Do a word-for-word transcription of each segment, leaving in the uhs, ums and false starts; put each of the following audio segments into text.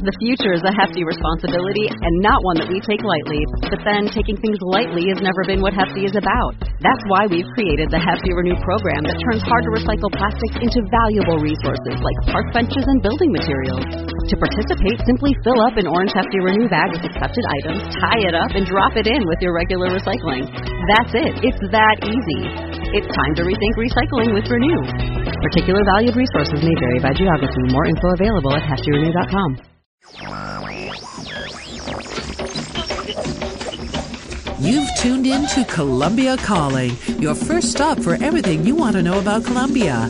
The future is a hefty responsibility and not one that we take lightly. But then, taking things lightly has never been what Hefty is about. That's why we've created the Hefty Renew program that turns hard-to-recycle plastics into valuable resources like park benches and building materials. To participate, simply fill up an orange Hefty Renew bag with accepted items, tie it up, and drop it in with your regular recycling. That's it. It's that easy. It's time to rethink recycling with Renew. Particular valued resources may vary by geography. More info available at hefty renew dot com. You've tuned in to Columbia Calling, your first stop for everything you want to know about Colombia.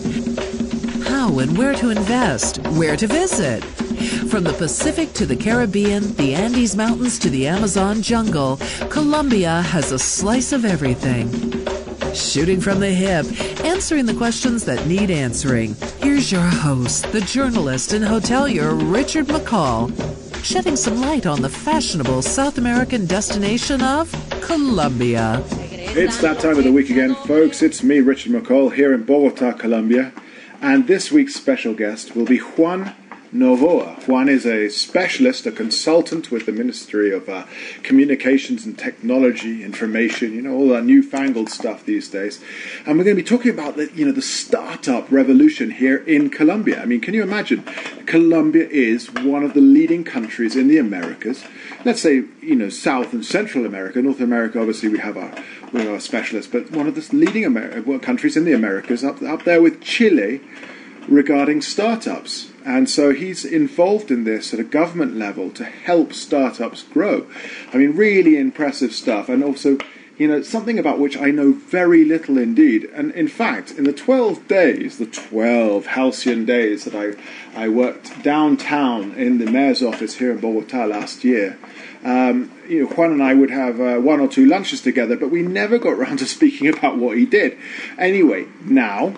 How and where to invest, where to visit. From the Pacific to the Caribbean, the Andes Mountains to the Amazon jungle, Colombia has a slice of everything. Shooting from the hip, answering the questions that need answering. Here's your host, the journalist and hotelier Richard McCall, shedding some light on the fashionable South American destination of Colombia. It's that time of the week again, folks. It's me, Richard McCall, here in Bogota, Colombia. And this week's special guest will be Juan Novoa. Juan is a specialist, a consultant with the Ministry of uh, Communications and Technology, Information, you know, all that newfangled stuff these days. And we're going to be talking about the, you know, the startup revolution here in Colombia. I mean, can you imagine? Colombia is one of the leading countries in the Americas. Let's say, you know, South and Central America. North America, obviously, we have our, we have our specialists, but one of the leading Amer- countries in the Americas, up, up there with Chile, regarding startups. And so he's involved in this at a government level to help startups grow. I mean, really impressive stuff. And also, you know, something about which I know very little indeed. And in fact, in the twelve days, the twelve halcyon days that I, I worked downtown in the mayor's office here in Bogota last year, um, you know, Juan and I would have uh, one or two lunches together, but we never got round to speaking about what he did. Anyway, now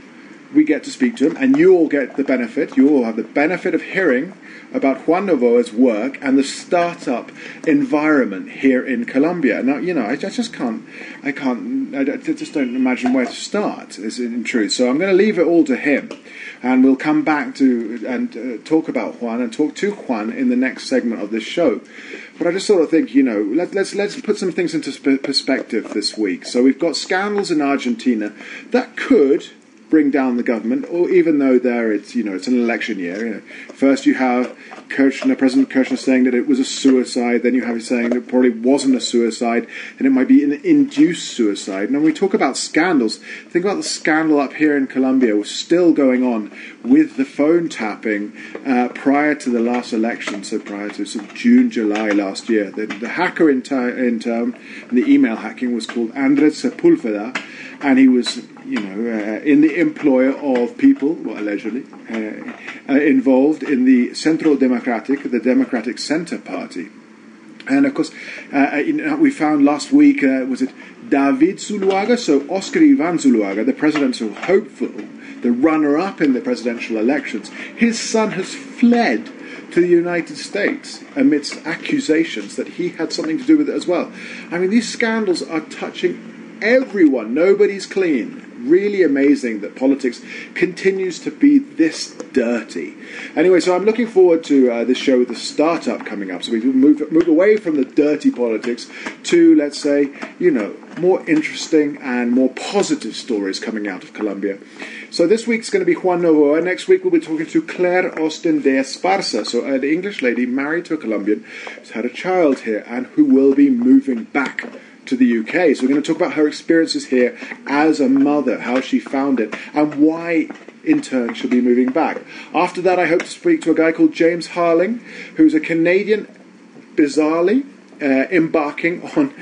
we get to speak to him, and you all get the benefit. You all have the benefit of hearing about Juan Novoa's work and the startup environment here in Colombia. Now, you know, I, I just can't, I can't, I just don't imagine where to start, is in truth. So I'm going to leave it all to him, and we'll come back to and uh, talk about Juan and talk to Juan in the next segment of this show. But I just sort of think, you know, let, let's let's put some things into sp- perspective this week. So we've got scandals in Argentina that could bring down the government, or even though there it's, you know, it's an election year. You know, first you have Kirchner, President Kirchner saying that it was a suicide, then you have him saying that it probably wasn't a suicide, and it might be an induced suicide. And when we talk about scandals, think about the scandal up here in Colombia was still going on with the phone tapping uh, prior to the last election, so prior to sort of June, July last year. The, the hacker in, ter- in term, the email hacking was called Andres Sepulveda, and he was, you know, uh, in the employ of people, well, allegedly, uh, uh, involved in the Centro Democratic, the Democratic Center Party. And, of course, uh, you know, we found last week, uh, was it David Zuluaga? So Oscar Ivan Zuluaga, the presidential hopeful, the runner-up in the presidential elections, his son has fled to the United States amidst accusations that he had something to do with it as well. I mean, these scandals are touching everyone. Nobody's clean. Really amazing that politics continues to be this dirty. Anyway, so I'm looking forward to uh, this show with the startup coming up. So we move move away from the dirty politics to, let's say, you know, more interesting and more positive stories coming out of Colombia. So this week's going to be Juan Novoa. Next week we'll be talking to Claire Austin de Esparza, so an English lady married to a Colombian who's had a child here and who will be moving back to the U K. So we're going to talk about her experiences here as a mother, how she found it, and why, in turn, she'll be moving back. After that, I hope to speak to a guy called James Harling, who's a Canadian, bizarrely, uh, embarking on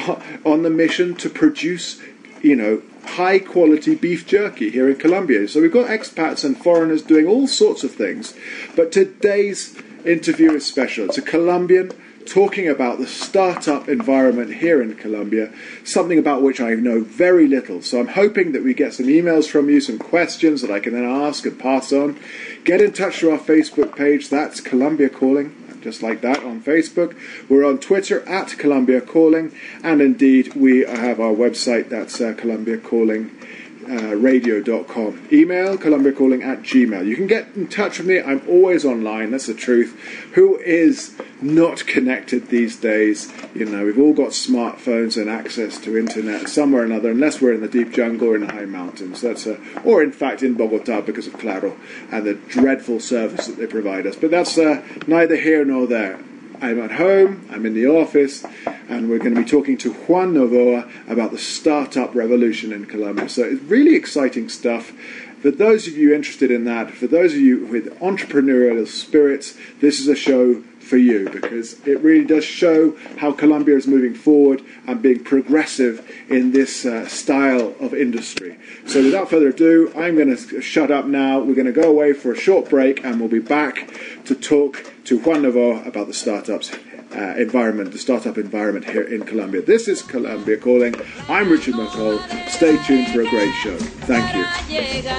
on the mission to produce, you know, high-quality beef jerky here in Colombia. So we've got expats and foreigners doing all sorts of things. But today's interview is special. It's a Colombian talking about the startup environment here in Colombia, something about which I know very little. So I'm hoping that we get some emails from you, some questions that I can then ask and pass on. Get in touch through our Facebook page. That's Colombia Calling, just like that on Facebook. We're on Twitter at Colombia Calling, and indeed we have our website. That's uh, Colombia Calling radio dot com. Email Columbia Calling at gmail. You can get in touch with me. I'm always online. That's the truth. Who is not connected these days? You know, we've all got smartphones and access to internet somewhere or another, unless we're in the deep jungle or in the high mountains. That's a, or in fact in Bogota because of Claro and the dreadful service that they provide us. But that's uh, neither here nor there. I'm at home, I'm in the office, and we're going to be talking to Juan Novoa about the startup revolution in Colombia. So it's really exciting stuff. For those of you interested in that, for those of you with entrepreneurial spirits, this is a show for you, because it really does show how Colombia is moving forward and being progressive in this uh, style of industry. So without further ado, I'm going to shut up now. We're going to go away for a short break, and we'll be back to talk to Juan Novoa about the startups uh, environment, the startup environment here in Colombia. This is Colombia Calling. I'm Richard McCall. Stay tuned for a great show. Thank you.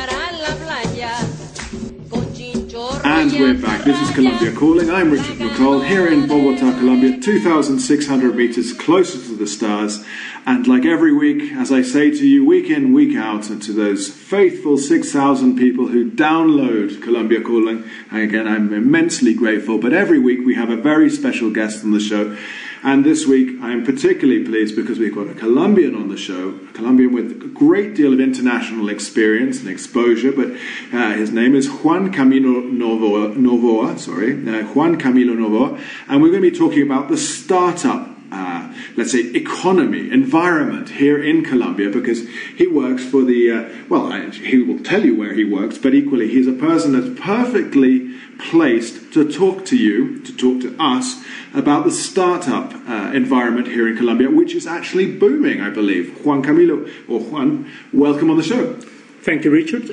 And we're back. This is Colombia Calling. I'm Richard McCall here in Bogota, Colombia, two thousand six hundred meters closer to the stars. And like every week, as I say to you, week in, week out, and to those faithful six thousand people who download Colombia Calling, and again, I'm immensely grateful. But every week we have a very special guest on the show. And this week I am particularly pleased because we've got a Colombian on the show, a Colombian with a great deal of international experience and exposure, but uh, his name is Juan Camilo Novoa, Novoa sorry, uh, Juan Camilo Novoa, and we're going to be talking about the startup Uh, let's say, economy, environment here in Colombia, because he works for the, uh, well, he will tell you where he works, but equally he's a person that's perfectly placed to talk to you, to talk to us, about the startup uh, environment here in Colombia, which is actually booming, I believe. Juan Camilo, or Juan, welcome on the show. Thank you, Richard.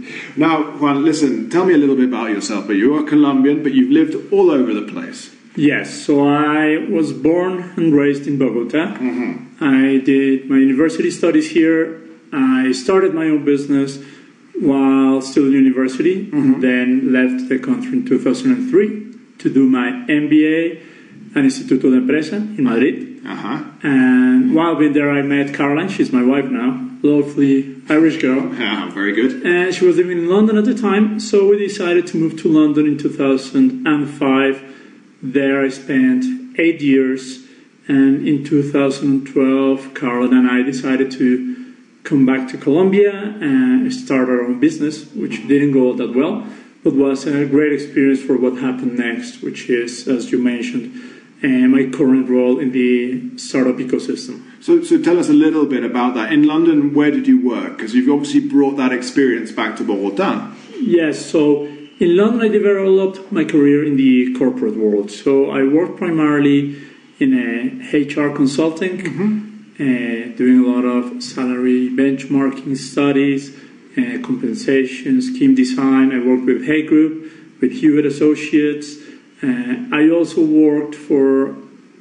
Now, Juan, listen, tell me a little bit about yourself. But you're a Colombian, but you've lived all over the place. Yes, so I was born and raised in Bogota. Mm-hmm. I did my university studies here. I started my own business while still in university, mm-hmm. then left the country in two thousand three to do my M B A at Instituto de Empresa in Madrid. Uh-huh. And while being there, I met Caroline. She's my wife now. Lovely Irish girl. Yeah, very good. And she was living in London at the time, so we decided to move to London in two thousand five. There I spent eight years, and in two thousand twelve, Caroline and I decided to come back to Colombia and start our own business, which didn't go that well, but was a great experience for what happened next, which is, as you mentioned, uh, my current role in the startup ecosystem. So, so tell us a little bit about that. In London, where did you work? Because you've obviously brought that experience back to Bogota. Yes, so in London, I developed my career in the corporate world. So I worked primarily in a H R consulting, mm-hmm. uh, doing a lot of salary benchmarking studies, uh, compensation, scheme design. I worked with Hay Group, with Hewitt Associates. Uh, I also worked for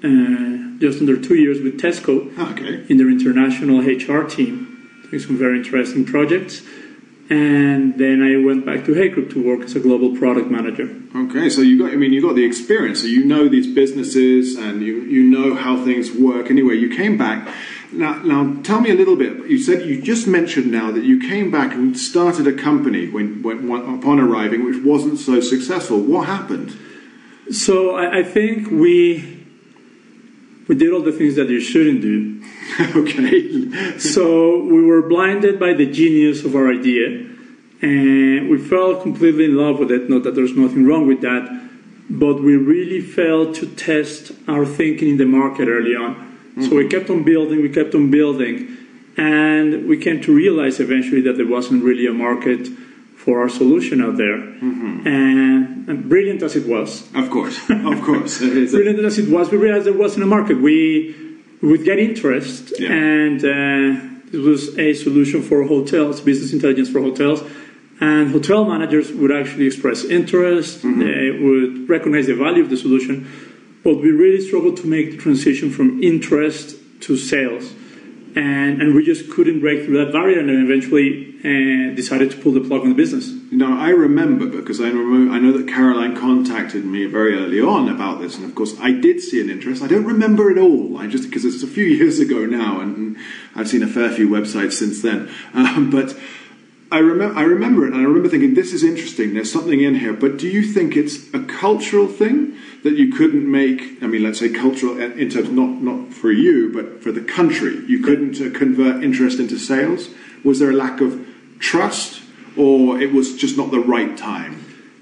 uh, just under two years with Tesco okay. in their international H R team, doing some very interesting projects. And then I went back to Hay Group to work as a global product manager. Okay, so you got, I mean, you got the experience, so you know these businesses and you, you know how things work. Anyway, you came back. Now, now, tell me a little bit. You said, you just mentioned now that you came back and started a company when, when, when upon arriving, which wasn't so successful. What happened? So I, I think we we did all the things that you shouldn't do. Okay. So we were blinded by the genius of our idea, and we fell completely in love with it. Not that there's nothing wrong with that, but we really failed to test our thinking in the market early on. Mm-hmm. So we kept on building, we kept on building, and we came to realize eventually that there wasn't really a market for our solution out there. Mm-hmm. And, and brilliant as it was. Of course, of course. Brilliant as it was, we realized there wasn't a market. We would get interest, yeah. and uh, it was a solution for hotels, business intelligence for hotels. And hotel managers would actually express interest, mm-hmm. they would recognize the value of the solution, but we really struggled to make the transition from interest to sales. And, and we just couldn't break through that barrier, and then eventually uh, decided to pull the plug on the business. Now, I remember, because I, remember, I know that Caroline contacted me very early on about this, and of course I did see an interest. I don't remember it all, I just because it's a few years ago now, and I've seen a fair few websites since then. Um, but I, remem- I remember it, and I remember thinking, this is interesting, there's something in here. But do you think it's a cultural thing that you couldn't make, I mean, let's say cultural in terms, not, not for you, but for the country, you couldn't uh, convert interest into sales? Was there a lack of trust, or it was just not the right time?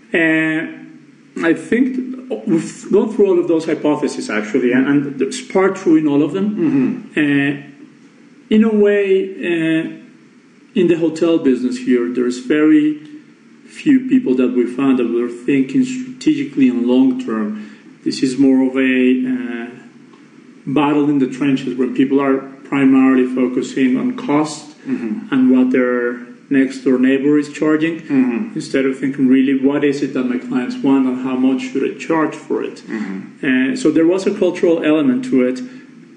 Uh, I think we've gone through all of those hypotheses, actually, and, and there's part true in all of them. Mm-hmm. Uh, in a way, uh, in the hotel business here, there's very few people that we found that were thinking strategically and long term. This is more of a uh, battle in the trenches where people are primarily focusing on cost mm-hmm. and what their next door neighbor is charging, mm-hmm. instead of thinking really what is it that my clients want and how much should I charge for it. Mm-hmm. Uh, so there was a cultural element to it,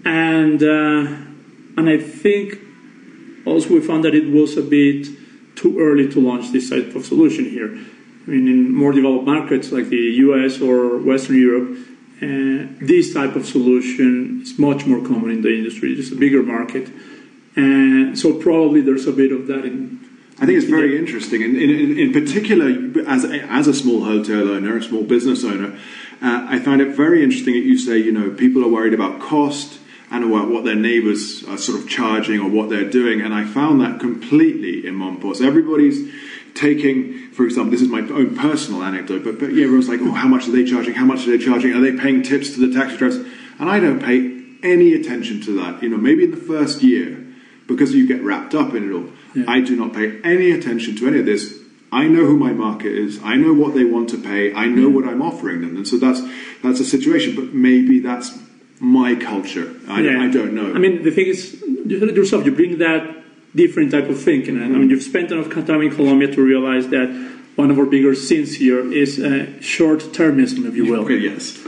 and uh, and I think also we found that it was a bit too early to launch this type of solution here. I mean, in more developed markets like the U S or Western Europe, uh, this type of solution is much more common in the industry. It's a bigger market. And so probably there's a bit of that in... I think it's very yeah. interesting. In, in, in particular, as a, as a small hotel owner, a small business owner, uh, I find it very interesting that you say, you know, people are worried about cost and about what their neighbours are sort of charging or what they're doing. And I found that completely in Monport. Everybody's taking, for example, this is my own personal anecdote, but, but yeah, everyone's like, oh, how much are they charging? How much are they charging? Are they paying tips to the taxi drivers? And I don't pay any attention to that. You know, maybe in the first year, because you get wrapped up in it all, yeah. I do not pay any attention to any of this. I know who my market is. I know what they want to pay. I know yeah. what I'm offering them. And so that's that's a situation, but maybe that's my culture. I, yeah. I don't know. I mean, the thing is, you heard it yourself, you bring that different type of thinking. And I mean, you've spent enough time in Colombia to realize that one of our bigger sins here is uh, short-termism, if you will. Okay, yes.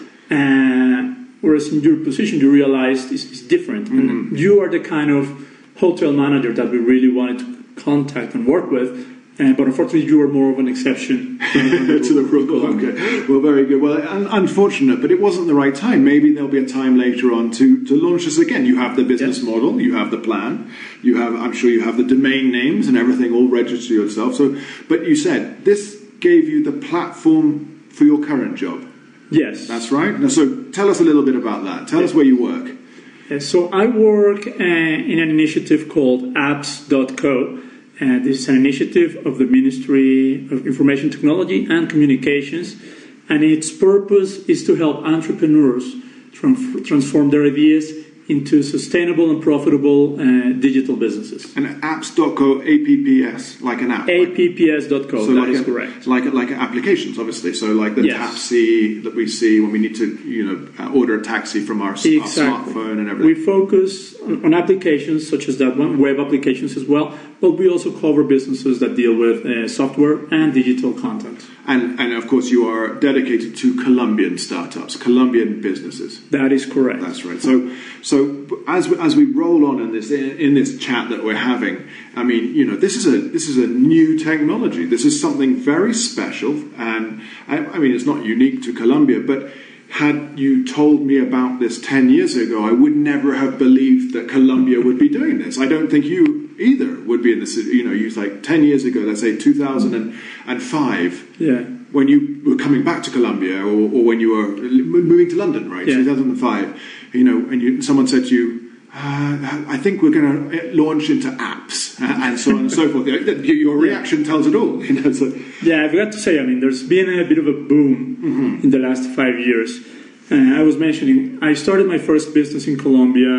Uh, whereas in your position, you realize it's, it's different. Mm-hmm. And you are the kind of hotel manager that we really wanted to contact and work with. Uh, but unfortunately, you were more of an exception to the rule. Okay, well, very good. Well, un- unfortunate, but it wasn't the right time. Maybe there'll be a time later on to, to launch this again. You have the business yes. model, you have the plan, you have. I'm sure you have the domain names and everything all registered to yourself. So, but you said this gave you the platform for your current job. Yes, that's right. Now, so tell us a little bit about that. Tell yes. us where you work. Uh, so I work uh, in an initiative called apps dot co. Uh, this is an initiative of the Ministry of Information Technology and Communications, and its purpose is to help entrepreneurs tran- transform their ideas into sustainable and profitable uh, digital businesses. And apps dot co, A P P S, like an app? A P P S dot co, so that like is a, correct. Like like applications, obviously. So like the yes. Tapsi that we see when we need to, you know, order a taxi from our, exactly. our smartphone and everything. We focus on, on applications such as that one, web applications as well, but we also cover businesses that deal with uh, software and digital content. And, and of course, you are dedicated to Colombian startups, Colombian businesses. That is correct. That's right. So, so as we, as we roll on in this in, in this chat that we're having, I mean, you know, this is a this is a new technology. This is something very special, and I, I mean, it's not unique to Colombia, but had you told me about this ten years ago, I would never have believed that Colombia would be doing this. I don't think you either would be in this. You know, you like ten years ago, let's say two thousand five. Yeah. When you were coming back to Colombia, or, or when you were moving to London, right? Yeah. two thousand five. You know, and you, someone said to you, uh, "I think we're going to launch into apps," and so on and so forth. Your reaction tells it all. You know, so. Yeah, I've got to say, I mean, there's been a bit of a boom mm-hmm. in the last five years. Uh, I was mentioning, I started my first business in Colombia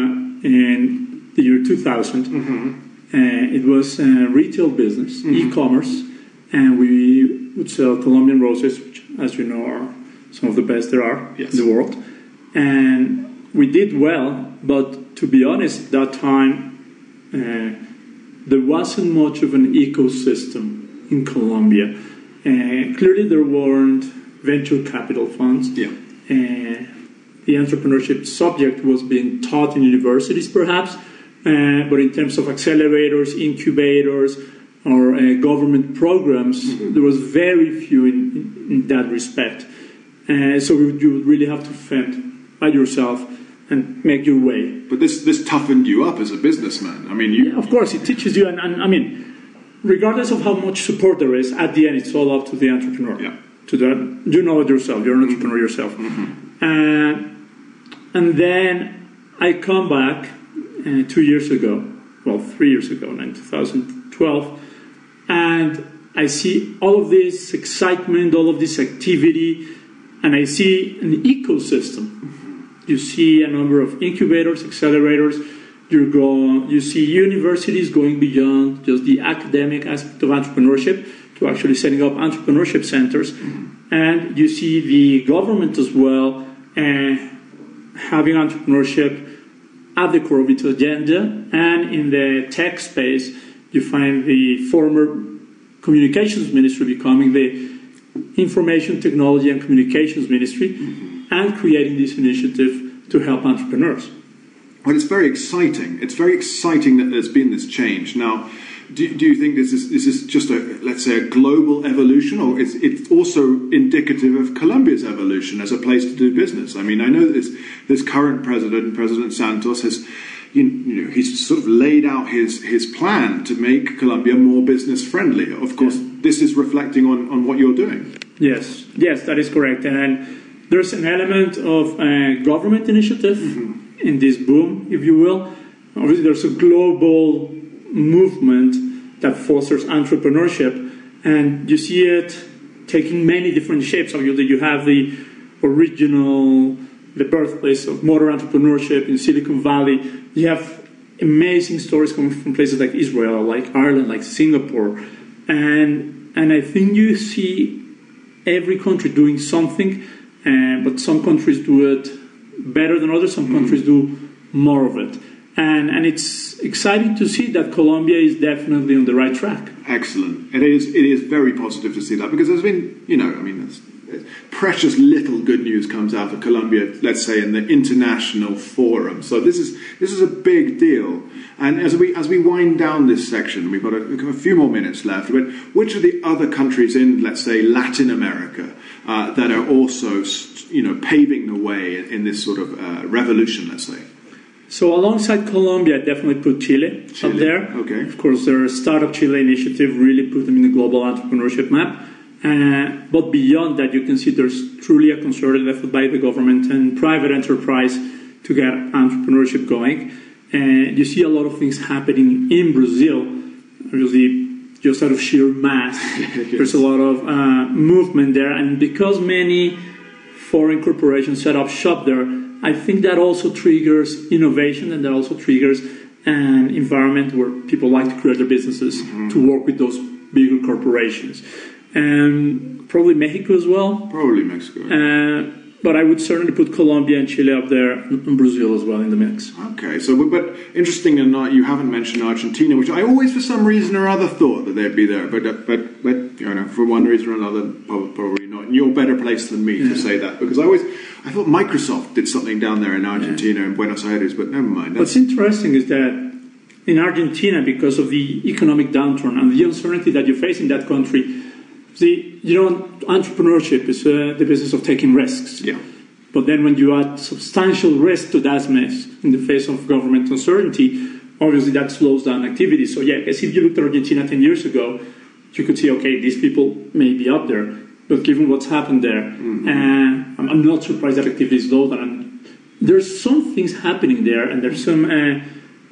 in the year two thousand. Mm-hmm. Uh, it was a retail business, mm-hmm. e-commerce, and we would sell Colombian roses, which, as you know, are some of the best there are yes. in the world. And we did well, but to be honest, at that time, uh, there wasn't much of an ecosystem in Colombia. Uh, clearly, there weren't venture capital funds. Yeah. Uh, the entrepreneurship subject was being taught in universities, perhaps, Uh, but in terms of accelerators, incubators, or uh, government programs, mm-hmm. there was very few in, in that respect. Uh, so you would really have to fend by yourself and make your way. But this this toughened you up as a businessman. I mean, you... Yeah, of course, it teaches you, and, and I mean, regardless of how much support there is, at the end, it's all up to the entrepreneur. Yeah. To that, you know it yourself. You're an entrepreneur yourself. Mm-hmm. Uh, and then I come back uh, two years ago, well, three years ago, in two thousand twelve, and I see all of this excitement, all of this activity, and I see an ecosystem. You see a number of incubators, accelerators. You go, you see universities going beyond just the academic aspect of entrepreneurship to actually setting up entrepreneurship centers. Mm-hmm. And you see the government as well uh, having entrepreneurship at the core of its agenda. And in the tech space, you find the former communications ministry becoming the information technology and communications ministry, mm-hmm. and creating this initiative to help entrepreneurs. Well, it's very exciting. It's very exciting that there's been this change. Now, do, do you think this is this is just a, let's say, a global evolution, or is it also indicative of Colombia's evolution as a place to do business? I mean, I know that this, this current president, President Santos, has you know he's sort of laid out his his plan to make Colombia more business friendly. Of course, yeah. This is reflecting on, on what you're doing. Yes, yes, that is correct. And there's an element of uh, government initiative. Mm-hmm. In this boom, if you will. Obviously, there's a global movement that fosters entrepreneurship, and you see it taking many different shapes. Obviously, you have the original, the birthplace of motor entrepreneurship in Silicon Valley. You have amazing stories coming from places like Israel, like Ireland, like Singapore, and and I think you see every country doing something, uh, but some countries do it better than others. Some countries do more of it. And and it's exciting to see that Colombia is definitely on the right track. Excellent. It is It is very positive to see that, because there's been, you know, I mean, there's, there's precious little good news comes out of Colombia, let's say, in the international forum. So this is this is a big deal. And as we as we wind down this section, we've got a, a few more minutes left, but which are the other countries in, let's say, Latin America uh, that are also, you know, paving the way in this sort of uh, revolution, let's say? So alongside Colombia, I definitely put Chile, Chile up there. Okay. Of course, their Startup Chile initiative really put them in the global entrepreneurship map. Uh, but beyond that, you can see there's truly a concerted effort by the government and private enterprise to get entrepreneurship going. And you see a lot of things happening in Brazil, obviously just out of sheer mass. Yes. There's a lot of uh, movement there. And because many foreign corporations set up shop there, I think that also triggers innovation, and that also triggers an environment where people like to create their businesses, mm-hmm. to work with those bigger corporations. And probably Mexico as well. Probably Mexico. Uh, but I would certainly put Colombia and Chile up there, and Brazil as well in the mix. Okay, so but, but interesting enough, you haven't mentioned Argentina, which I always, for some reason or other, thought that they'd be there. But but but you know, for one reason or another, probably not. And you're better placed than me yeah. to say that, because I always I thought Microsoft did something down there in Argentina, yeah. in Buenos Aires, but never mind. That's... What's interesting is that in Argentina, because of the economic downturn and the uncertainty that you face in that country, the, you know, entrepreneurship is uh, the business of taking risks. Yeah. But then when you add substantial risk to that mix in the face of government uncertainty, obviously that slows down activity. So yeah, I guess if you looked at Argentina ten years ago, you could see, okay, these people may be up there. But given what's happened there, mm-hmm. uh, I'm, I'm not surprised that activity is low. And there's some things happening there, and there's some uh,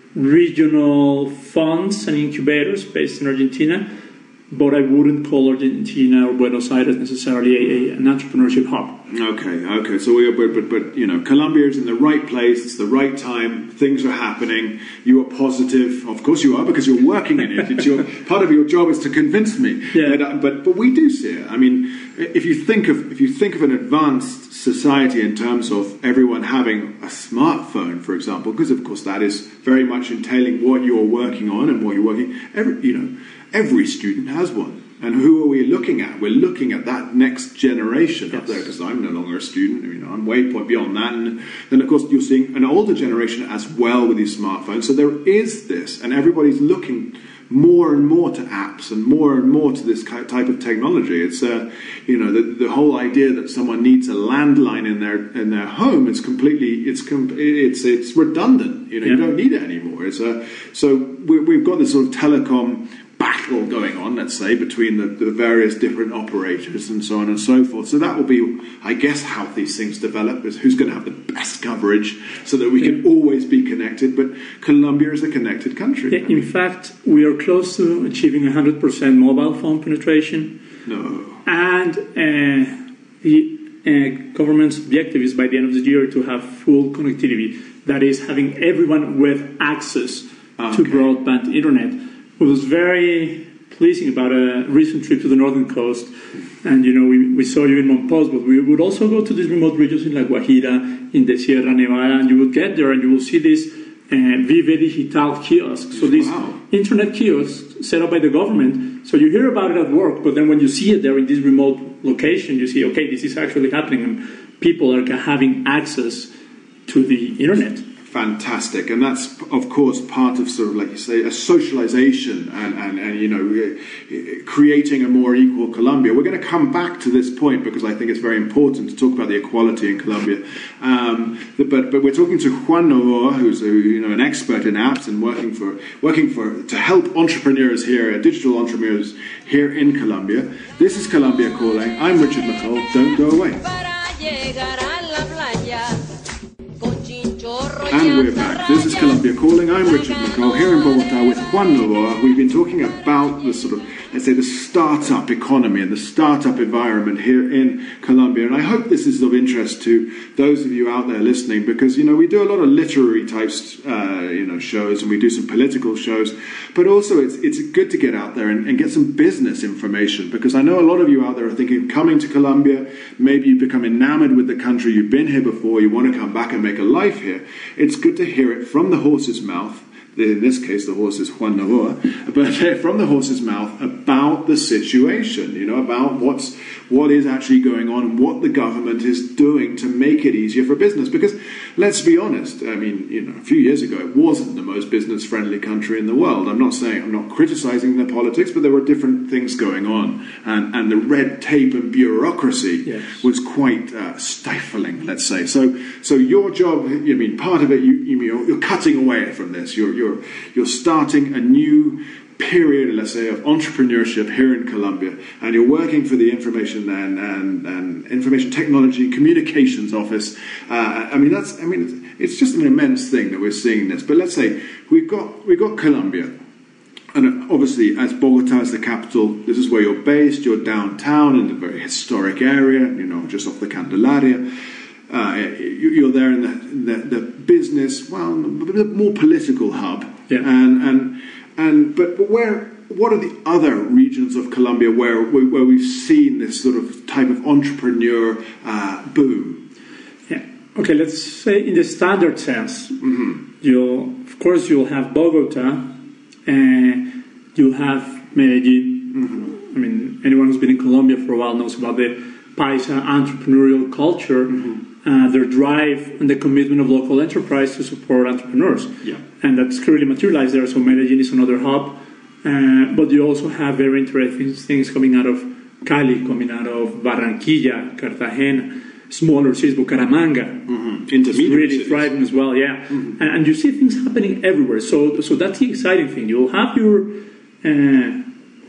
regional funds and incubators based in Argentina. But I wouldn't call Argentina or Buenos Aires necessarily a, a, an entrepreneurship hub. Okay, okay. So we are, but, but, but, you know, Colombia is in the right place. It's the right time. Things are happening. You are positive. Of course you are, because you're working in it. It's your, part of your job is to convince me. Yeah. But, but, but we do see it. I mean, if you think of, if you think of an advanced society in terms of everyone having a smartphone, for example, because of course that is very much entailing what you're working on and what you're working, every, you know, every student has one. And who are we looking at? We're looking at that next generation yes. up there, because I'm no longer a student. You know, I'm way point beyond that. And then, of course, you're seeing an older generation as well with these smartphones. So there is this, and everybody's looking more and more to apps and more and more to this type of technology. It's uh, you know, the, the whole idea that someone needs a landline in their in their home is completely it's com- it's it's redundant. You know, yeah. you don't need it anymore. It's a so we, we've got this sort of telecom battle going on, let's say, between the, the various different operators and so on and so forth. So that will be, I guess, how these things develop, is who's going to have the best coverage so that we can always be connected. But Colombia is a connected country. Yeah, in fact, we are close to achieving one hundred percent mobile phone penetration. No. And uh, the uh, government's objective is by the end of the year to have full connectivity. That is, having everyone with access okay. to broadband internet. It was very pleasing about a recent trip to the northern coast, and you know we, we saw you in Monpós, but we would also go to these remote regions in La Guajira, in the Sierra Nevada, and you would get there and you will see these uh, Vive Digital kiosks. So these wow. internet kiosks set up by the government. So you hear about it at work, but then when you see it there in this remote location, you see, okay, this is actually happening, and people are having access to the internet. Fantastic, and that's of course part of sort of, like you say, a socialization and, and, and you know, creating a more equal Colombia. We're going to come back to this point because I think it's very important to talk about the equality in Colombia. Um, but but we're talking to Juan Novoa, who's a, you know an expert in apps and working for working for to help entrepreneurs here, digital entrepreneurs here in Colombia. This is Colombia Calling. I'm Richard McCall. Don't go away. And we're back. This is Colombia Calling. I'm Richard McCall here in Bogota with Juan Novoa. We've been talking about the sort of, let's say, the startup economy and the startup environment here in Colombia. And I hope this is of interest to those of you out there listening, because, you know, we do a lot of literary types, uh, you know, shows, and we do some political shows. But also it's it's good to get out there and, and get some business information, because I know a lot of you out there are thinking, coming to Colombia, maybe you've become enamored with the country, you've been here before, you want to come back and make a life here. It's good to hear it from the horse's mouth. In this case, the horse is Juan Novoa, but from the horse's mouth about the situation, you know, about what's what is actually going on and what the government is doing to make it easier for business. Because let's be honest, I mean, you know, a few years ago, it wasn't the most business-friendly country in the world. I'm not saying, I'm not criticizing the politics, but there were different things going on, and and the red tape and bureaucracy yes. was quite uh, stifling, let's say. So, so your job, I mean, part of it, you, you you're cutting away from this. You're you're You're starting a new period, let's say, of entrepreneurship here in Colombia, and you're working for the Information and, and, and Information Technology Communications Office. Uh, I mean, that's I mean, it's, it's just an immense thing that we're seeing this. But let's say we've got we've got Colombia, and obviously, as Bogota is the capital, this is where you're based. You're downtown in a very historic area, you know, just off the Candelaria. Uh, you're there in the, the, the business, well, the more political hub, yeah. and and and but, but where? What are the other regions of Colombia where where we've seen this sort of type of entrepreneur uh, boom? Yeah. Okay. Let's say in the standard sense, mm-hmm. you'll of course you'll have Bogota, and you'll have Medellin. Mm-hmm. I mean, anyone who's been in Colombia for a while knows about the Paisa entrepreneurial culture. Mm-hmm. Uh, their drive and the commitment of local enterprise to support entrepreneurs. Yeah. And that's clearly materialized there. So Medellin is another hub. Uh, but you also have very interesting things coming out of Cali, coming out of Barranquilla, Cartagena, smaller cities, Bucaramanga. Mm-hmm. It's really cities. thriving as well, yeah. Mm-hmm. And, and you see things happening everywhere. So so that's the exciting thing. You'll have your uh,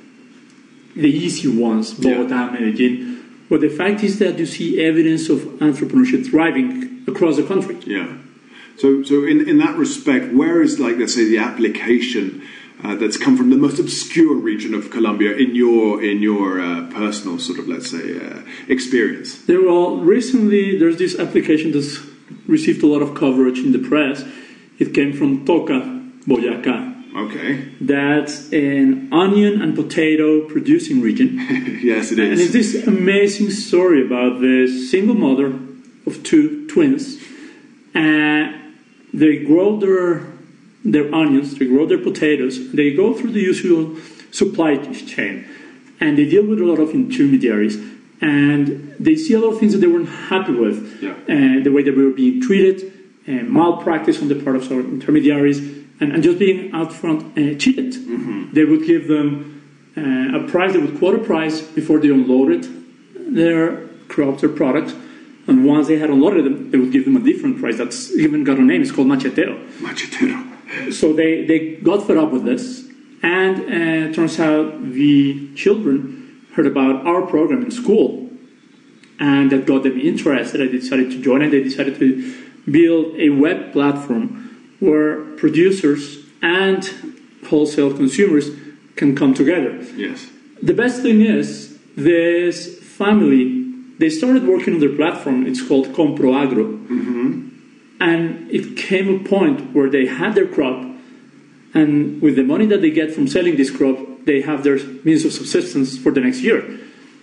the easy ones, Bogota, yeah. Medellin. But the fact is that you see evidence of entrepreneurship thriving across the country. Yeah. So, so in, in that respect, where is, like, let's say, the application uh, that's come from the most obscure region of Colombia in your in your uh, personal sort of, let's say, uh, experience? Yeah, well, recently there's this application that's received a lot of coverage in the press. It came from Toca, Boyacá. Okay. That's an onion and potato producing region. Yes, it is. And it's this amazing story about the single mother of two twins. And they grow their their onions, they grow their potatoes, they go through the usual supply chain. and they deal with a lot of intermediaries, and they see a lot of things that they weren't happy with, yeah. and the way they were being treated, and malpractice on the part of sort of intermediaries, and, and just being out front uh, cheated. Mm-hmm. They would give them uh, a price, they would quote a price before they unloaded their crops, their products, and once they had unloaded them, they would give them a different price. That's even got a name, it's called machetero. Machetero. So they, they got fed up with this, and uh, it turns out the children heard about our program in school, and that got them interested. They decided to join, and they decided to build a web platform where producers and wholesale consumers can come together. Yes. The best thing is, this family, they started working on their platform. It's called ComproAgro. Mm-hmm. And it came a point where they had their crop, and with the money that they get from selling this crop, they have their means of subsistence for the next year.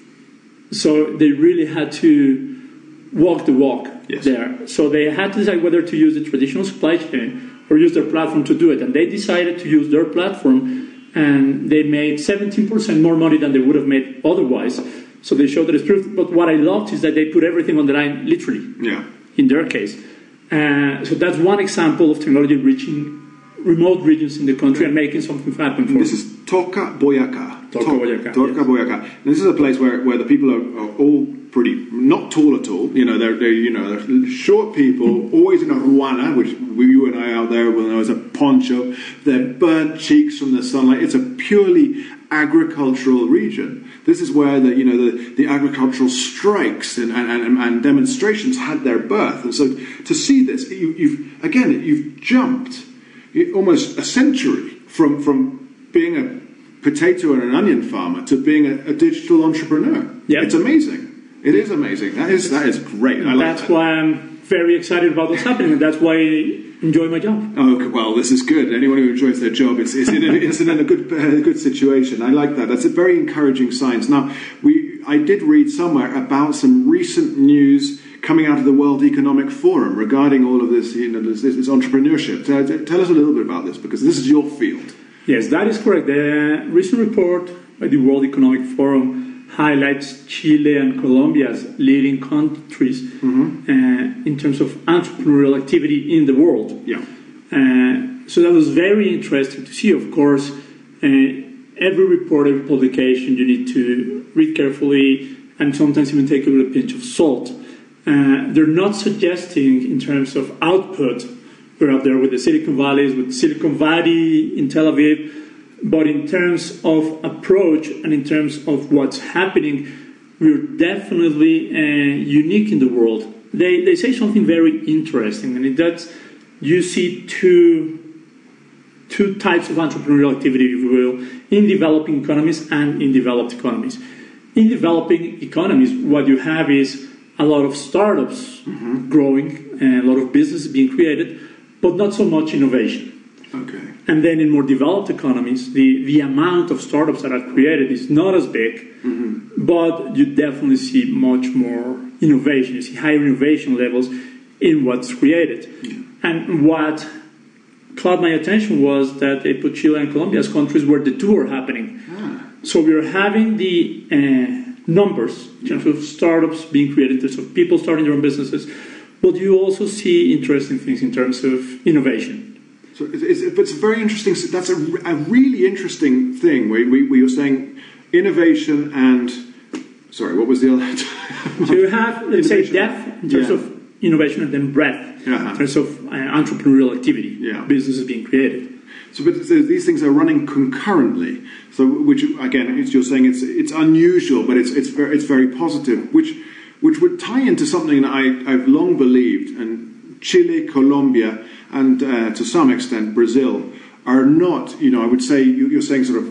So they really had to walk the walk yes. there. So they had to decide whether to use the traditional supply chain or use their platform to do it. And they decided to use their platform, and they made seventeen percent more money than they would have made otherwise. So they showed that it's proof. But what I loved is that they put everything on the line, literally, yeah. in their case. Uh, so that's one example of technology reaching remote regions in the country and making something happen for them. This is Toca Boyaca. Toca Boyaca. Toca yes. Boyaca. And this is a place where, where the people are, are all pretty not tall at all. You know, they're, they're you know they're short people, always in a ruana, which you and I out there will know as a poncho. They're burnt cheeks from the sunlight. It's a purely agricultural region. This is where the you know the, the agricultural strikes and, and, and, and demonstrations had their birth. And so to see this, you, you've again you've jumped almost a century from from being a potato and an onion farmer to being a, a digital entrepreneur. Yep. It's amazing. It is amazing. That is that is great. I like that's that. why I'm very excited about what's happening, and that's why I enjoy my job. Oh, well, this is good. Anyone who enjoys their job is, is, in, a, is in a good uh, good situation. I like that. That's a very encouraging signs. Now, we I did read somewhere about some recent news coming out of the World Economic Forum regarding all of this, you know, this, this entrepreneurship. Tell, tell us a little bit about this, because this is your field. Yes, that is correct. The recent report by the World Economic Forum highlights Chile and Colombia as leading countries mm-hmm. uh, in terms of entrepreneurial activity in the world. Yeah. Uh, so that was very interesting to see. Of course, uh, every report, every publication, you need to read carefully and sometimes even take it with a pinch of salt. Uh, they're not suggesting in terms of output, we're up there with the Silicon Valleys, with Silicon Valley in Tel Aviv, but in terms of approach and in terms of what's happening, we're definitely uh, unique in the world. They they say something very interesting, and that's you see two two types of entrepreneurial activity, if you will, in developing economies and in developed economies. In developing economies, what you have is a lot of startups mm-hmm. growing and a lot of businesses being created, but not so much innovation. Okay. And then in more developed economies, the, the amount of startups that are created is not as big, mm-hmm. but you definitely see much more innovation. You see higher innovation levels in what's created. Yeah. And what caught my attention was that they put Chile and Colombia as countries where the two are happening. Ah. So we're having the uh, numbers in terms of startups being created, in terms of people starting their own businesses, but you also see interesting things in terms of innovation. So it's, it's, it's very interesting. That's a, a really interesting thing. We, we, we were saying innovation and, sorry, what was the other? So you have, let's say, depth in terms yeah. of innovation, and then breadth uh-huh. in terms of uh, entrepreneurial activity, yeah. businesses being created. So, but these things are running concurrently. So, which again, it's, you're saying it's it's unusual, but it's it's very it's very positive. Which which would tie into something that I I've long believed, and Chile, Colombia, and uh, to some extent Brazil are not. You know, I would say you, you're saying sort of.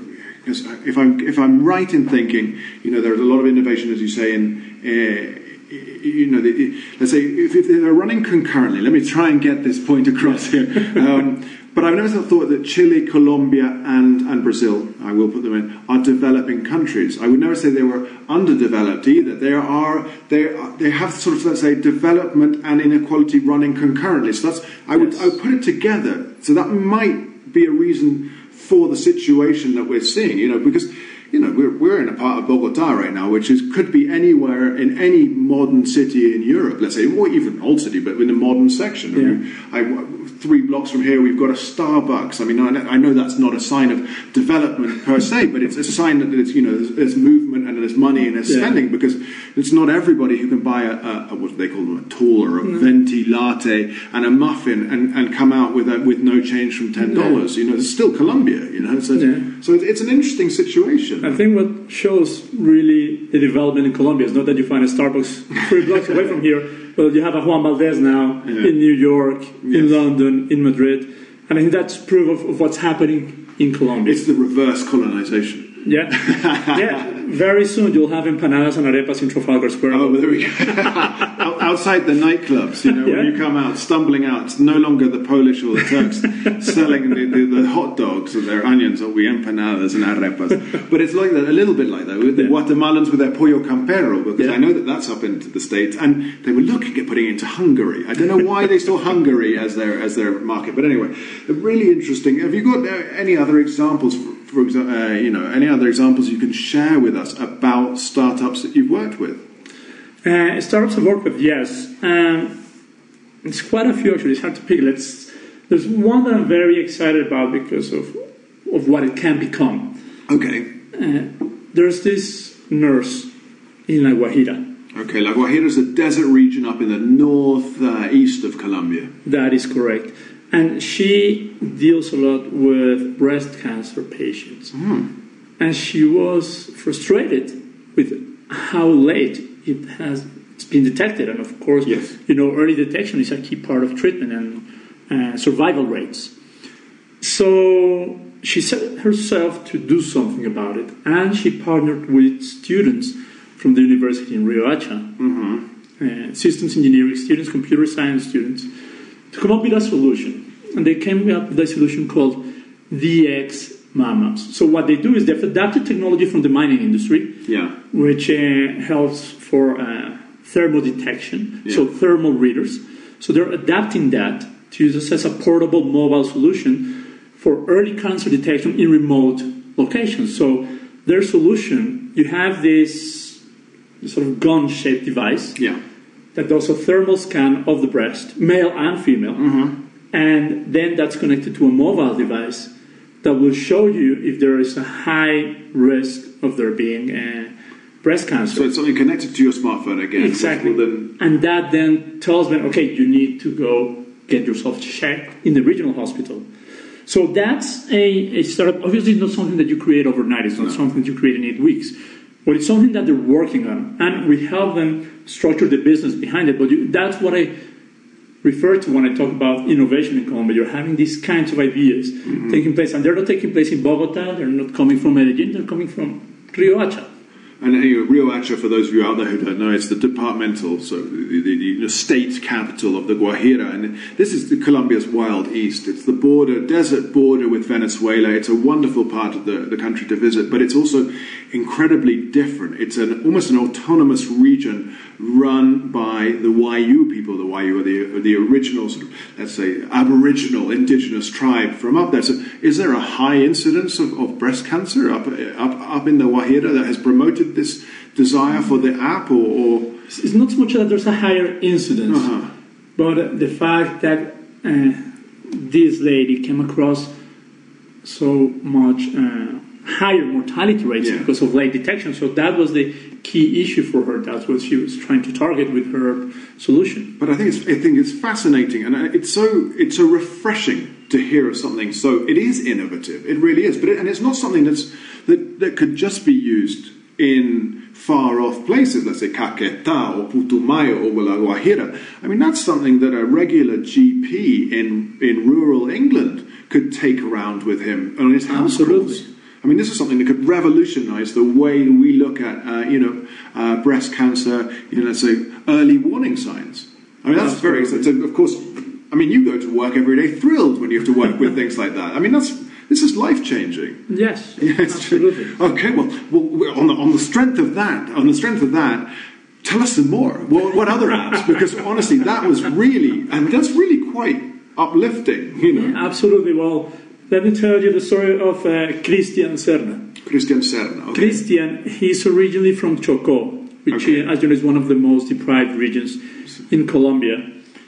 If I'm if I'm right in thinking, you know, there's a lot of innovation, as you say, in. Uh, You know, the, let's say if, if they're running concurrently. Let me try and get this point across here. Um, but I've never thought that Chile, Colombia, and, and Brazil, I will put them in, are developing countries. I would never say they were underdeveloped either. They are they are, they have sort of, let's say, development and inequality running concurrently. So that's I would Yes. I would put it together. So that might be a reason for the situation that we're seeing. You know, because you know, we're we're in a part of Bogota right now, which is could be anywhere in any modern city in Europe. Let's say, or even old city, but in a modern section. Yeah. I mean, I, three blocks from here, we've got a Starbucks. I mean, I, I know that's not a sign of development per se, but it's a sign that it's, you know, there's, there's movement and there's money and there's yeah. spending, because it's not everybody who can buy a, a, a what do they call them, a tall or a mm. venti latte and a muffin and, and come out with a, with no change from ten dollars. Yeah. You know, it's still Colombia. You know, so yeah. so it's, it's an interesting situation. I think what shows really the development in Colombia is not that you find a Starbucks three blocks away from here, but you have a Juan Valdez now yeah. in New York, yes. in London, in Madrid, and I think that's proof of, of what's happening in Colombia. It's the reverse colonization. Yeah, yeah. Very soon you'll have empanadas and arepas in Trafalgar Square. Oh, there we go. Outside the nightclubs, you know, yeah. when you come out, stumbling out, it's no longer the Polish or the Turks selling the, the, the hot dogs with their onions, or we empanadas and arepas. But it's like that, a little bit like that, with the yeah. Guatemalans with their pollo campero, because yeah. I know that that's up into the States, and they were looking at putting it into Hungary. I don't know why they saw Hungary as their as their market, but anyway, really interesting. Have you got uh, any other examples, for, for example, uh, you know, any other examples you can share with us about startups that you've worked with? Uh, startups I've worked with, yes. Um, it's quite a few actually. It's hard to pick. Let's. There's one that I'm very excited about because of of what it can become. Okay. Uh, there's this nurse in La Guajira. Okay, La Guajira is a desert region up in the north uh, east of Colombia. That is correct. And she deals a lot with breast cancer patients. Mm. And she was frustrated with how late it has been detected. And of course, yes. you know, early detection is a key part of treatment and uh, survival rates. So she set herself to do something about it. And she partnered with students from the university in Riohacha, mm-hmm. uh, systems engineering students, computer science students, to come up with a solution. And they came up with a solution called D X Mammoths. So what they do is they've adapted technology from the mining industry, yeah. which uh, helps for uh, thermal detection, yeah. so thermal readers. So they're adapting that to use this as a portable mobile solution for early cancer detection in remote locations. So their solution, you have this, this sort of gun-shaped device yeah. that does a thermal scan of the breast, male and female, mm-hmm. and then that's connected to a mobile device that will show you if there is a high risk of there being uh, breast cancer. So it's something connected to your smartphone again. Exactly. Then... And that then tells them, okay, you need to go get yourself checked in the regional hospital. So that's a, a startup. Obviously, it's not something that you create overnight. It's not no. something that you create in eight weeks. But it's something that they're working on. And we help them structure the business behind it. But you, that's what I refer to when I talk about innovation in Colombia. You're having these kinds of ideas mm-hmm. taking place. And they're not taking place in Bogota. They're not coming from Medellin. They're coming from Riohacha. And anyway, Riohacha, for those of you out there who don't know, it's the departmental, so the, the, the state capital of the Guajira. And this is the Colombia's wild east. It's the border, desert border with Venezuela. It's a wonderful part of the, the country to visit, but it's also incredibly different. It's an almost an autonomous region run by the Wayuu people. The Wayuu are the, are the original, sort of, let's say, aboriginal indigenous tribe from up there. So is there a high incidence of, of breast cancer up, up, up in the Guajira that has promoted this desire for the app, or, or it's not so much that there's a higher incidence, uh-huh. but the fact that uh, this lady came across so much uh, higher mortality rates yeah. because of late detection. So that was the key issue for her. That's what she was trying to target with her solution. But I think it's I think it's fascinating, and it's so it's so refreshing to hear of something. So it is innovative. It really is. But it, and it's not something that's that that could just be used in far-off places, let's say Caquetá or Putumayo or La Guajira. I mean, that's something that a regular G P in, in rural England could take around with him on his house calls. I mean, this is something that could revolutionise the way we look at, uh, you know, uh, breast cancer, you know, let's say early warning signs. I mean, that's Absolutely. very, so of course, I mean, you go to work every day thrilled when you have to work with things like that. I mean, that's This is life-changing. Yes, yeah, absolutely. True. Okay, well, well on, the, on the strength of that, on the strength of that, tell us some more. What, what other apps? Because honestly, that was really, I mean, that's really quite uplifting, you know. Yeah, absolutely. Well, let me tell you the story of uh, Christian Serna. Christian Serna. Okay. Christian, he's originally from Chocó, which, Okay. uh, as you know, is one of the most deprived regions in Colombia.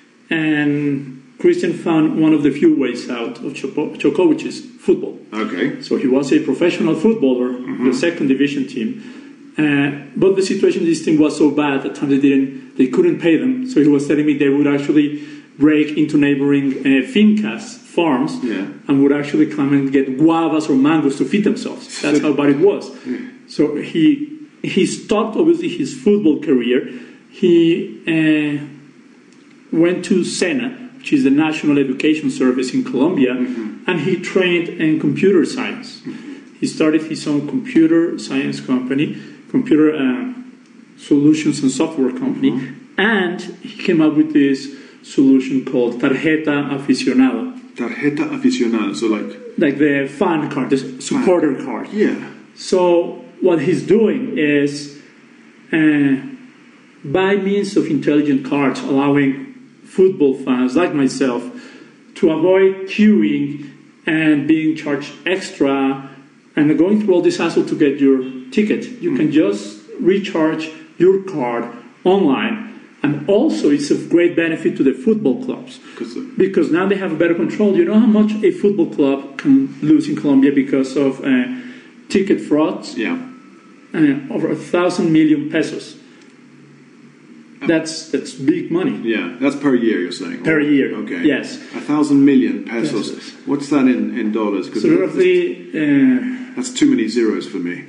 And Christian found one of the few ways out of Chocó, Chocó which is football. Okay. So he was a professional footballer, Mm-hmm. the second division team. Uh, but the situation in this team was so bad at times they didn't, they couldn't pay them. So he was telling me they would actually break into neighboring uh, fincas, farms, Yeah. and would actually come and get guavas or mangoes to feed themselves. That's how bad it was. So he he stopped obviously his football career. He uh, went to SENA, which is the National Education Service in Colombia, Mm-hmm. and he trained in computer science. He started his own computer science company, computer uh, solutions and software company, Mm-hmm. and he came up with this solution called Tarjeta Aficionado, Tarjeta aficionada, so like, like the fan card, the supporter card. yeah. So what he's doing is, uh, by means of intelligent cards, allowing football fans like myself to avoid queuing and being charged extra and going through all this hassle to get your ticket. You can just recharge your card online. And also, it's of great benefit to the football clubs because now they have better control. You know how much a football club can lose in Colombia because of uh, ticket frauds? Yeah. Uh, over a thousand million pesos. That's that's big money Yeah, that's per year, you're saying? per year. Okay. Yes. A thousand million pesos. Pesos. What's that in, in dollars? 'Cause So roughly, uh, that's too many zeros for me.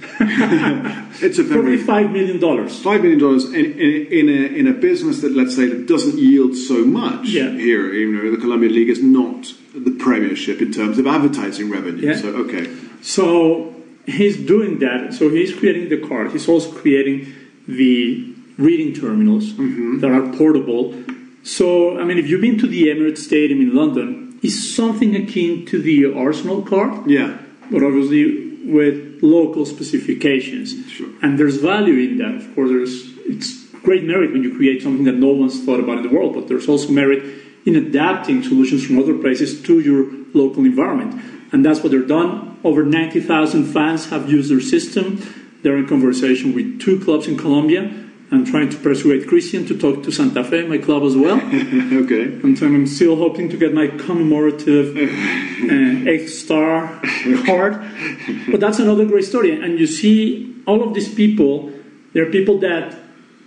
It's a probably very... five million dollars. Five million dollars in, in, in, a, in a business that, let's say, that doesn't yield so much Yeah. here. You know, the Colombian League is not the Premiership in terms of advertising revenue. Yeah. So, okay. So he's doing that. So he's creating the card. He's also creating the reading terminals that are portable. So, I mean, if you've been to the Emirates Stadium in London, it's something akin to the Arsenal card, Yeah. but obviously with local specifications. Sure. And there's value in that. Of course, there's it's great merit when you create something that no one's thought about in the world, but there's also merit in adapting solutions from other places to your local environment. And that's what they're done. Over ninety thousand fans have used their system. They're in conversation with two clubs in Colombia. I'm trying to persuade Christian to talk to Santa Fe, my club as well. Okay. And so I'm still hoping to get my commemorative uh, X-Star card. But that's another great story. And you see all of these people, they're people that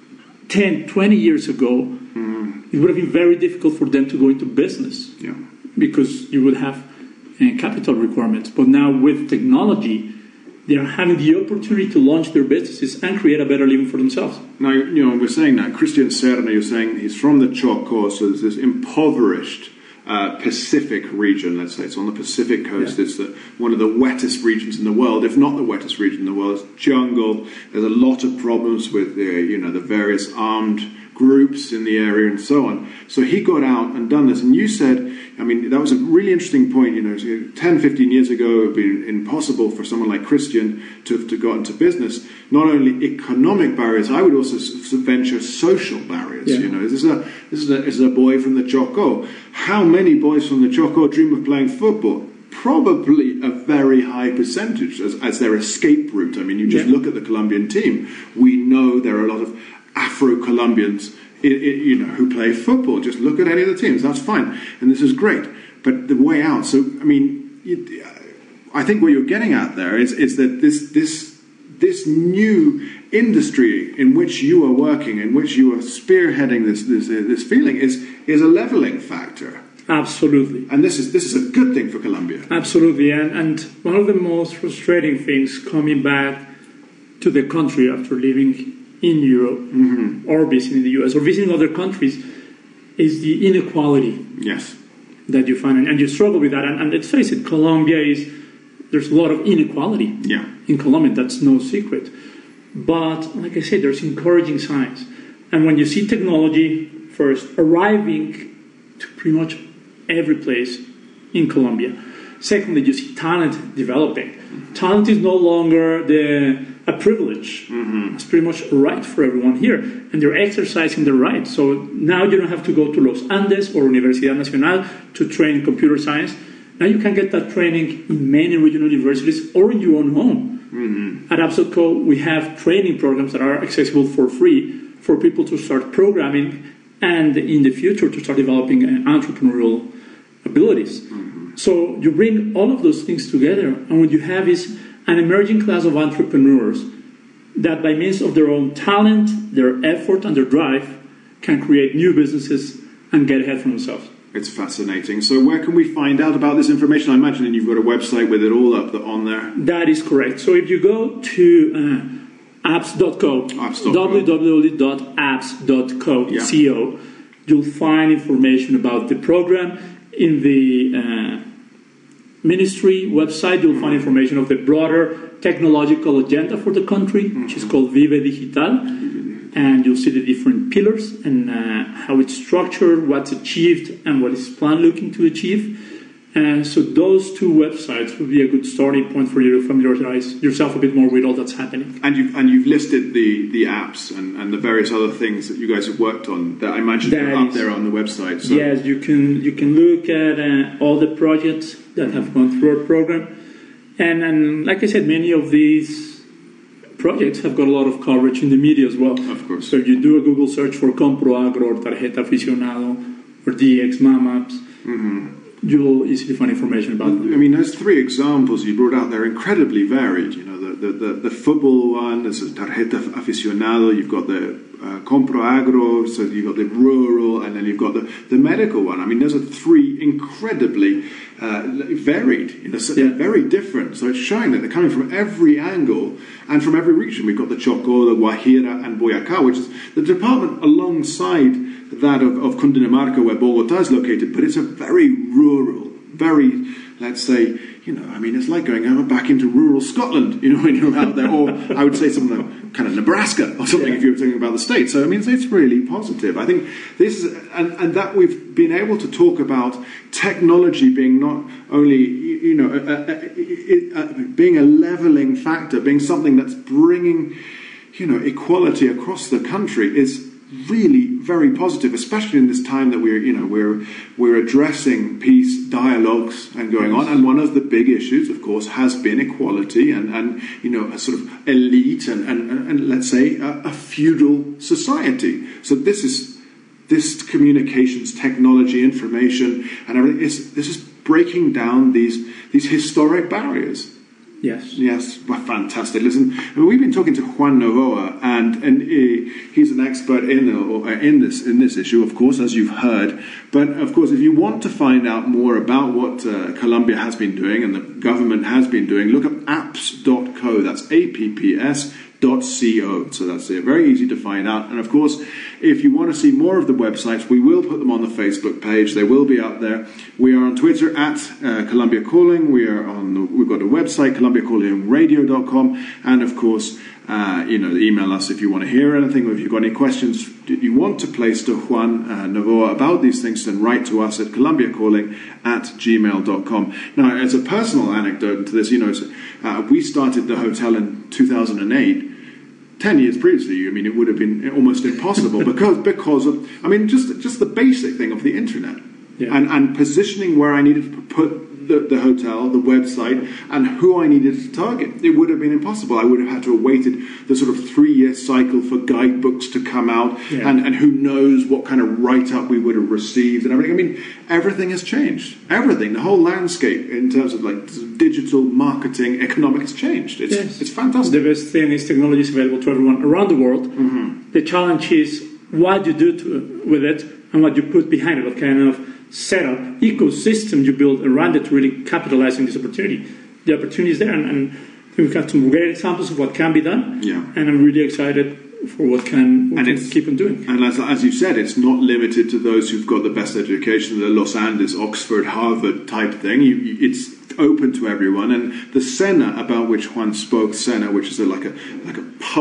ten, twenty years ago, mm. it would have been very difficult for them to go into business. Yeah. Because you would have uh, capital requirements. But now with technology, they are having the opportunity to launch their businesses and create a better living for themselves. Now, you know, we're saying that Christian Serna, you're saying he's from the Chocó, so there's this impoverished uh, Pacific region, let's say. It's on the Pacific coast. Yeah. It's the, one of the wettest regions in the world, if not the wettest region in the world. It's jungle. There's a lot of problems with, the, you know, the various armed groups in the area and so on. So he got out and done this. And you said, I mean, that was a really interesting point, you know, ten, fifteen years ago it would be impossible for someone like Christian to have to go into business. Not only economic barriers, I would also venture social barriers, yeah. you know. This is, a, this, is a, this is a boy from the Chocó. How many boys from the Chocó dream of playing football? Probably a very high percentage as, as their escape route. I mean, you just yeah. look at the Colombian team. We know there are a lot of Afro-Colombians, it, it, you know, who play football. Just look at any of the teams. That's fine, and this is great. But the way out. So, I mean, it, I think what you're getting at there is is that this this this new industry in which you are working, in which you are spearheading this this uh, this feeling, is is a leveling factor. Absolutely. And this is this is a good thing for Colombia. Absolutely. And and one of the most frustrating things coming back to the country after living in Europe mm-hmm. or visiting the U S or visiting other countries is the inequality yes. that you find. And you struggle with that. And, and let's face it, Colombia is, there's a lot of inequality yeah. in Colombia. That's no secret. But like I said, there's encouraging signs. And when you see technology first arriving to pretty much every place in Colombia, secondly, you see talent developing. Mm-hmm. Talent is no longer the a privilege. Mm-hmm. It's pretty much a right for everyone here. And they're exercising their right. So now you don't have to go to Los Andes or Universidad Nacional to train in computer science. Now you can get that training in many regional universities or in your own home. Mm-hmm. At apps dot co, we have training programs that are accessible for free for people to start programming and in the future to start developing uh, entrepreneurial abilities. Mm-hmm. So you bring all of those things together, and what you have is an emerging class of entrepreneurs that by means of their own talent, their effort, and their drive can create new businesses and get ahead for themselves. It's fascinating. So where can we find out about this information? I imagine that you've got a website with it all up on there. That is correct. So if you go to uh, apps dot co, w w w dot apps dot co, yeah. C O, you'll find information about the program. In the uh, ministry website, you'll find information of the broader technological agenda for the country, mm-hmm. which is called Vive Digital. And you'll see the different pillars and uh, how it's structured, what's achieved, and what is planned looking to achieve. And so those two websites would be a good starting point for you to familiarize yourself a bit more with all that's happening. And you've, and you've listed the, the apps and, and the various other things that you guys have worked on that I imagine are up there on the website. So. Yes, you can you can look at uh, all the projects that have gone through our program. And, and like I said, many of these projects have got a lot of coverage in the media as well. Of course. So if you do a Google search for ComproAgro or Tarjeta Aficionado or D X MAMAPS, mm-hmm. you'll easily find information about them. I mean, those three examples you brought out, they're incredibly varied. You know, the, the, the, the football one, there's a Tarjeta Aficionado, you've got the uh, ComproAgro, so you've got the rural, and then you've got the, the medical one. I mean, those are three incredibly uh, varied, you know, so yeah. they're very different. So it's showing that they're coming from every angle and from every region. We've got the Chocó, the Guajira, and Boyacá, which is the department alongside that of, of Cundinamarca, where Bogotá is located, but it's a very rural, very, let's say, you know, I mean, it's like going over back into rural Scotland, you know, when you're out there, or I would say something like kind of Nebraska or something yeah. if you were thinking about the States. So, I mean, it's really positive. I think this is, and, and that we've been able to talk about technology being not only, you know, a, a, a, a, being a leveling factor, being something that's bringing, you know, equality across the country is really very positive, especially in this time that we're, you know, we're we're addressing peace dialogues and going on. And one of the big issues, of course, has been equality and, and you know, a sort of elite and, and, and let's say a, a feudal society. So this is this communications technology, information, and everything is this is breaking down these these historic barriers. Yes. Yes, well, fantastic. Listen, I mean, we've been talking to Juan Novoa, and and uh, he's an expert in uh, in this in this issue, of course, as you've heard. But of course, if you want to find out more about what uh, Colombia has been doing and the government has been doing, look up apps dot co. That's A P P S dot co. So that's it. Very easy to find out. And of course, if you want to see more of the websites, we will put them on the Facebook page. They will be up there. We are on Twitter at uh, Colombia Calling. We are on. The, we've got a website, columbia calling radio dot com, and of course, uh, you know, email us if you want to hear anything, or if you've got any questions that you want to place to Juan uh, Novoa about these things, then write to us at columbia calling at gmail dot com. Now, as a personal anecdote to this, you know, uh, we started the hotel in two thousand eight. Ten years previously, I mean, it would have been almost impossible because because of, I mean, just just the basic thing of the internet yeah. and and positioning where I needed to put the, the hotel, the website, and who I needed to target. It would have been impossible. I would have had to have waited the sort of three-year cycle for guidebooks to come out, yeah. and and who knows what kind of write-up we would have received and everything. I mean, everything has changed. Everything, the whole landscape in terms of like digital marketing, economics has changed. It's yes. it's fantastic. The best thing is technology is available to everyone around the world. Mm-hmm. The challenge is what you do to, with it and what you put behind it, what kind of setup, ecosystem you build around it to really capitalize on this opportunity. The opportunity is there, and, and we've got some great examples of what can be done, yeah. and I'm really excited for what can, what and can keep on doing. And as, as you said, it's not limited to those who've got the best education, the Los Andes, Oxford, Harvard type thing. You, you, it's open to everyone, and the SENA about which Juan spoke, SENA, which is a, like a like a public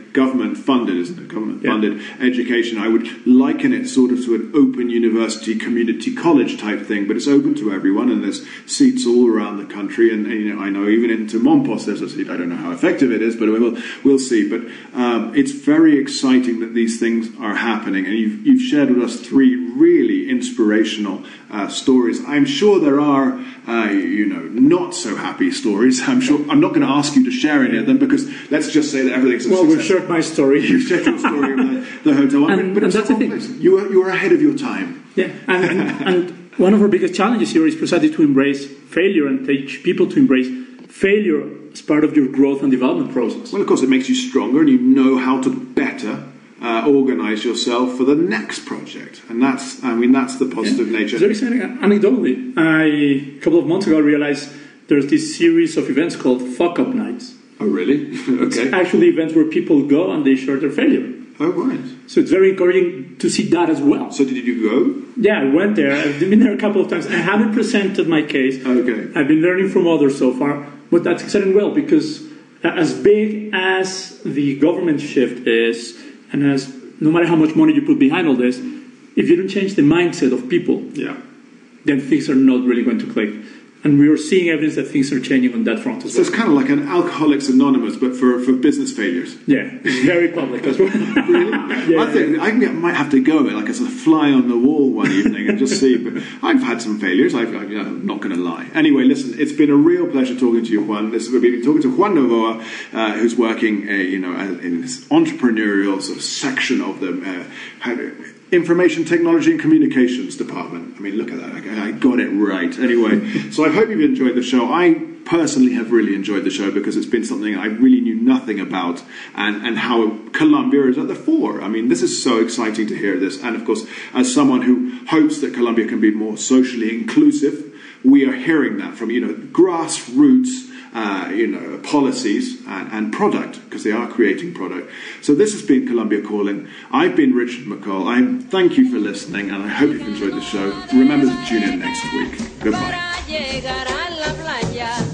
government funded, isn't it? Government Yeah. funded education. I would liken it sort of to an open university, community college type thing, but it's open to everyone, and there's seats all around the country. And, and you know, I know even into Montpos there's a seat. I don't know how effective it is, but we'll we'll see. But um, it's very exciting that these things are happening, and you've you've shared with us three really inspirational uh, stories. I'm sure there are, uh, you know, not so happy stories. I'm sure I'm not going to ask you to share any of them because let's just say that everything's a Well, success. we've shared my story. You've shared your story of the, the hotel, And- I mean, but and it's that's a the wrong thing. place. You were you were ahead of your time. Yeah, and, and, and one of our biggest challenges here is precisely to embrace failure and teach people to embrace failure as part of your growth and development process. Well, of course, it makes you stronger, and you know how to better uh, organise yourself for the next project, and that's, I mean, that's the positive Yeah. nature. It's very exciting. Anecdotally, I, a couple of months ago, I realized there's this series of events called Fuck Up Nights. Oh, really? Okay. It's actually events where people go and they share their failure. Oh, right. So it's very encouraging to see that as well. So, did you go? Yeah, I went there. I've been there a couple of times. I haven't presented my case. Okay. I've been learning from others so far, but that's exciting well because as big as the government shift is, and as no matter how much money you put behind all this, if you don't change the mindset of people, Yeah. then things are not really going to click. And we are seeing evidence that things are changing on that front as So well. it's kind of like an Alcoholics Anonymous, but for, for business failures. Yeah, it's very public as well. Really? Yeah. I think I might have to go like as a fly on the wall one evening and just see. But I've had some failures. I've, I, I'm not going to lie. Anyway, listen, it's been a real pleasure talking to you, Juan. This we've been talking to Juan Novoa, uh, who's working, uh, you know, in this entrepreneurial sort of section of the uh, how to- Information Technology and Communications Department. I mean, look at that. I, I got it right. Anyway, so I hope you've enjoyed the show. I personally have really enjoyed the show because it's been something I really knew nothing about, and, and how Colombia is at the fore. I mean, this is so exciting to hear this. And of course, as someone who hopes that Colombia can be more socially inclusive, we are hearing that from, you know, grassroots Uh, you know, policies and, and product, because they are creating product. So this has been Colombia Calling. I've been Richard McCall. I thank you for listening, and I hope you've enjoyed the show. Remember to tune in next week. Goodbye. Para llegar a la playa